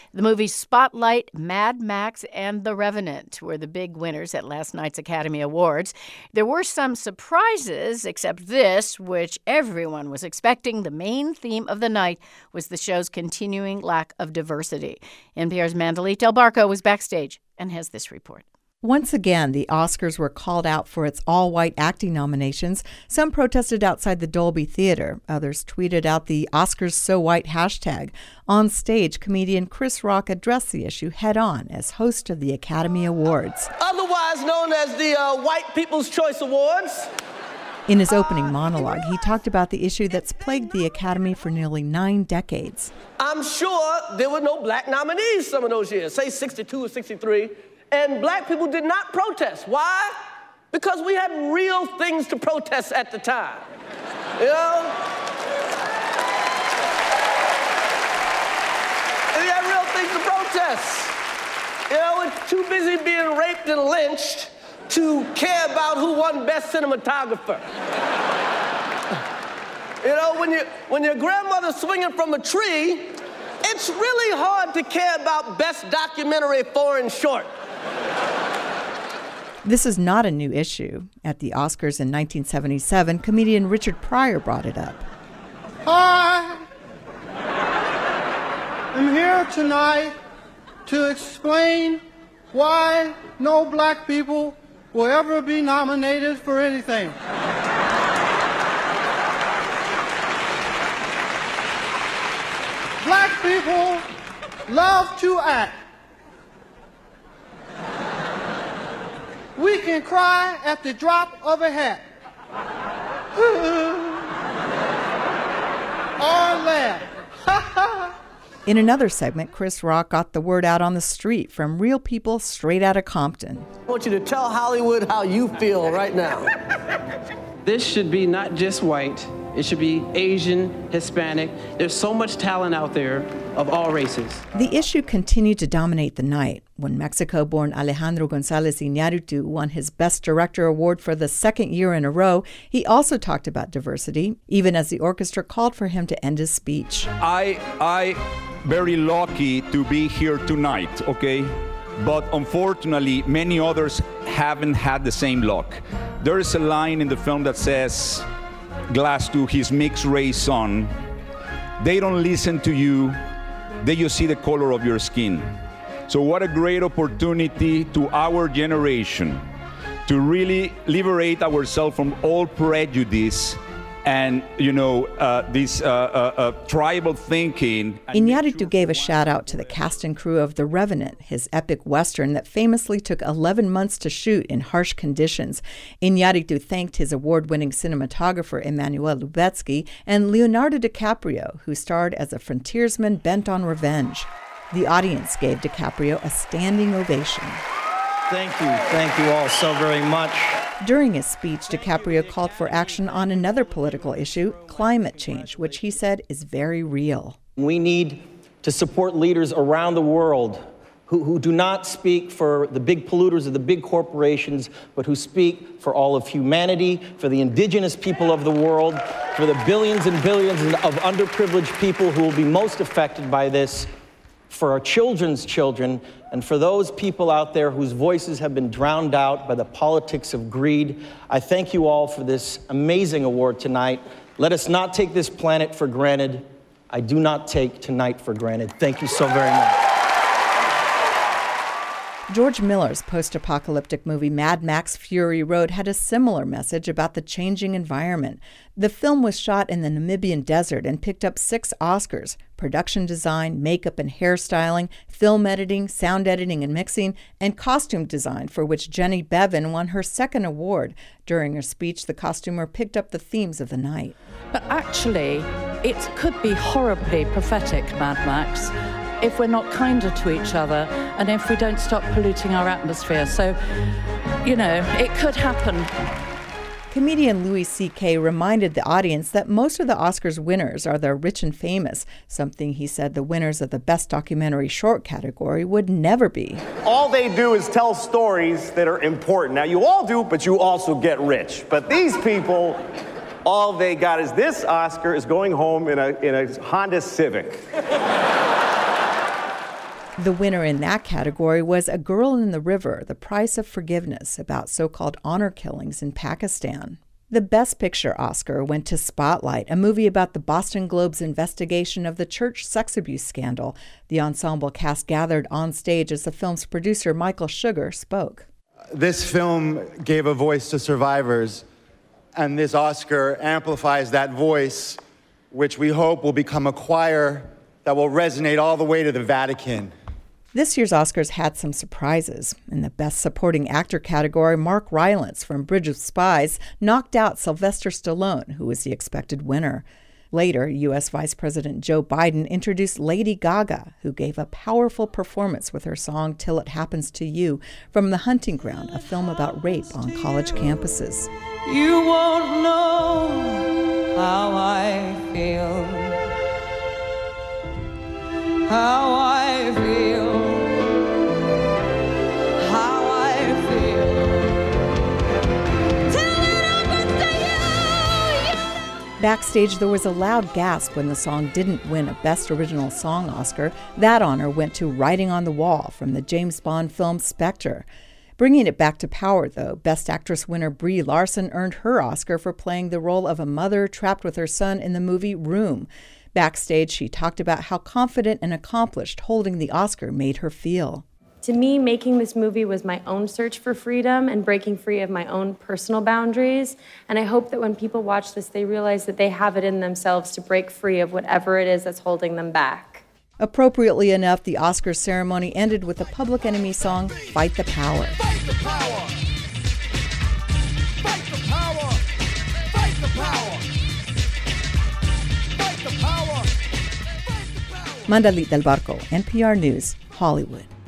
The movies Spotlight, Mad Max, and The Revenant were the big winners at last night's Academy Awards. There were some surprises, except this, which everyone was expecting. The main theme of the night was the show's continuing lack of diversity. NPR's Mandalit Del Barco was backstage and has this report. Once again, the Oscars were called out for its all-white acting nominations. Some protested outside the Dolby Theater. Others tweeted out the Oscars So White hashtag. On stage, comedian Chris Rock addressed the issue head-on as host of the Academy Awards. Otherwise known as the White People's Choice Awards. In his opening monologue, he talked about the issue that's plagued the Academy for nearly 9 decades. I'm sure there were no black nominees some of those years, say 62 or 63. And black people did not protest. Why? Because we had real things to protest at the time. You know? We had real things to protest. You know, we're too busy being raped and lynched to care about who won Best Cinematographer. You know, when your grandmother's swinging from a tree, it's really hard to care about Best Documentary Foreign Short. This is not a new issue. At the Oscars in 1977, comedian Richard Pryor brought it up. I am here tonight to explain why no black people will ever be nominated for anything. Black people love to act. We can cry at the drop of a hat. Or laugh. In another segment, Chris Rock got the word out on the street from real people straight out of Compton. I want you to tell Hollywood how you feel right now. This should be not just white. It should be Asian, Hispanic. There's so much talent out there of all races. The issue continued to dominate the night. When Mexico-born Alejandro González Iñárritu won his Best Director award for the second year in a row, he also talked about diversity, even as the orchestra called for him to end his speech. I very lucky to be here tonight, okay? But unfortunately, many others haven't had the same luck. There is a line in the film that says, Glass to his mixed race son, they don't listen to you, they just see the color of your skin. So what a great opportunity to our generation to really liberate ourselves from all prejudice and, this tribal thinking. Iñárritu gave a shout-out to the cast and crew of The Revenant, his epic Western that famously took 11 months to shoot in harsh conditions. Iñárritu thanked his award-winning cinematographer Emmanuel Lubezki and Leonardo DiCaprio, who starred as a frontiersman bent on revenge. The audience gave DiCaprio a standing ovation. Thank you all so very much. During his speech, DiCaprio called for action on another political issue, climate change, which he said is very real. We need to support leaders around the world who do not speak for the big polluters or the big corporations, but who speak for all of humanity, for the indigenous people of the world, for the billions and billions of underprivileged people who will be most affected by this, for our children's children, and for those people out there whose voices have been drowned out by the politics of greed. I thank you all for this amazing award tonight. Let us not take this planet for granted. I do not take tonight for granted. Thank you so very much. George Miller's post-apocalyptic movie Mad Max Fury Road had a similar message about the changing environment. The film was shot in the Namibian desert and picked up 6 Oscars: production design, makeup and hairstyling, film editing, sound editing and mixing, and costume design, for which Jenny Bevan won her 2nd award. During her speech, the costumer picked up the themes of the night. But actually, it could be horribly prophetic, Mad Max, if we're not kinder to each other and if we don't stop polluting our atmosphere. So, it could happen. Comedian Louis C.K. reminded the audience that most of the Oscars winners are the rich and famous, something he said the winners of the Best Documentary Short category would never be. All they do is tell stories that are important. Now, you all do, but you also get rich. But these people, all they got is this Oscar is going home in a Honda Civic. The winner in that category was A Girl in the River, The Price of Forgiveness, about so-called honor killings in Pakistan. The Best Picture Oscar went to Spotlight, a movie about the Boston Globe's investigation of the church sex abuse scandal. The ensemble cast gathered on stage as the film's producer, Michael Sugar, spoke. This film gave a voice to survivors, and this Oscar amplifies that voice, which we hope will become a choir that will resonate all the way to the Vatican. This year's Oscars had some surprises. In the Best Supporting Actor category, Mark Rylance from Bridge of Spies knocked out Sylvester Stallone, who was the expected winner. Later, U.S. Vice President Joe Biden introduced Lady Gaga, who gave a powerful performance with her song Till It Happens to You from The Hunting Ground, a film about rape on college campuses. You won't know how I feel, how I feel, how I feel. Till it happens to you. Backstage, there was a loud gasp when the song didn't win a Best Original Song Oscar. That honor went to Writing on the Wall from the James Bond film Spectre. Bringing it back to power, though, Best Actress winner Brie Larson earned her Oscar for playing the role of a mother trapped with her son in the movie Room. Backstage, she talked about how confident and accomplished holding the Oscar made her feel. To me, making this movie was my own search for freedom and breaking free of my own personal boundaries. And I hope that when people watch this, they realize that they have it in themselves to break free of whatever it is that's holding them back. Appropriately enough, the Oscars ceremony ended with the Public Enemy song, Fight the Power. Fight the power! Fight the power! Fight the power! Fight the power! Mandalit Del Barco, NPR News, Hollywood.